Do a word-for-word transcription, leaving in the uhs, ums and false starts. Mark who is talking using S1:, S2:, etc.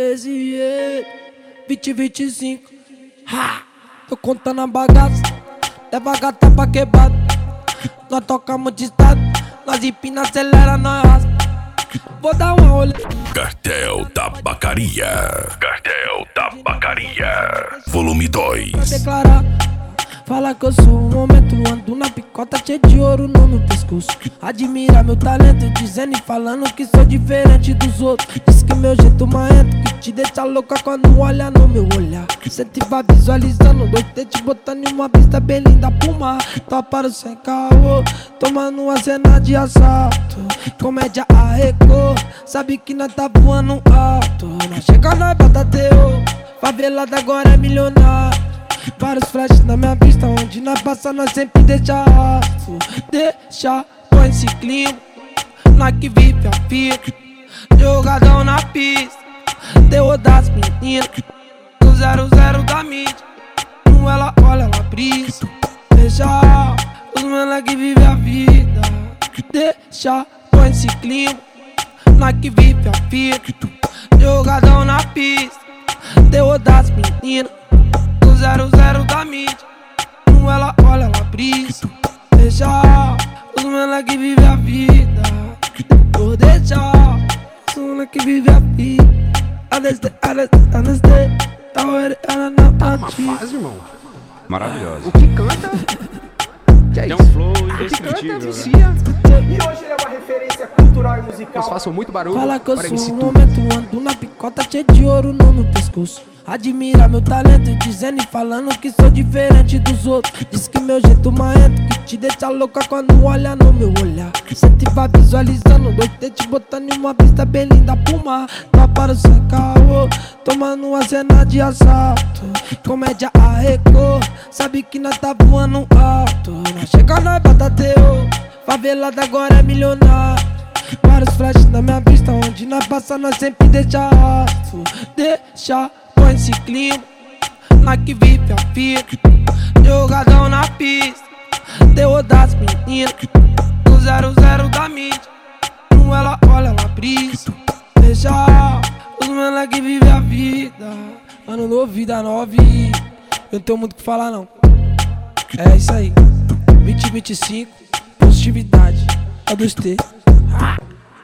S1: Desse jeito, vinte, vinte e cinco. Ha! Tô contando a bagaça, leva a gata pra quebrada. Nós tocamos de estado, nós empina, acelera, nós raspa. Vou dar uma olhada.
S2: Cartel Tabacaria. Cartel Tabacaria. Volume dois.
S1: Pra declarar, fala que eu sou um momento, ando na picota cheio de ouro no meu pescoço. Admira meu talento, dizendo e falando que sou diferente dos outros. Diz que meu jeito marrento, que te deixa louca quando olha no meu olhar. Cê te vai visualizando, dois te botando em uma vista bem linda pro mar. Toparam sem caô, tomando uma cena de assalto. Comédia arrecou, sabe que nós tá voando alto. Nós chega, nós bota teu, favelada agora é milionário. Vários flashes na minha vista, onde nós passa nós sempre deixa rastro. Deixa com esse clima, nós que vive a fita. Jogadão na pista, terror das meninas. Do zero zero da mídia, não ela olha, ela brisa. Deixa os mano que vive a vida. Deixa com esse clima, nós que vive a fita. Jogadão na pista, terror das meninas. Zero, zero da mídia, não ela olha, ela brisa. Deixa os mano que vive a vida. Vou deixar os mano que vive a vida. Aneste, aneste, aneste. Tá
S3: uma fase, irmão.
S4: Maravilhosa.
S3: O que canta? Que é
S4: Tem
S3: isso?
S4: um flow
S3: O que canta
S4: indescritível, né?
S3: vicia.
S5: E hoje ele é uma referência cultural e musical.
S3: Eles façam muito barulho
S1: Fala que eu
S3: para
S1: sou
S3: M C
S1: um
S3: Tu.
S1: momento, ando na picota cheio de ouro no meu pescoço. Admira meu talento, dizendo e falando que sou diferente dos outros. Diz que meu jeito marrento, que te deixa louca quando olha no meu olhar. Cê te vai visualizando, dois te botando em uma vista bem linda pro mar. Toparam sem caô, tomando uma cena de assalto. Comédia arrecou, sabe que nós tá voando alto. Nós chega, nós bota teu, favelada agora é milionário. Vários flashes na minha vista, onde nós passa nós sempre deixa rastro. Deixa com esse clima, nós que vive a fita. Jogadão na pista, terror das meninas. Do zero zero da mídia, não ela olha, ela brisa. Deixa os mano que vive a vida. Ano novo, vida nova e eu não tenho muito o que falar não. É isso aí, vinte, vinte e cinco, positividade, é dois T.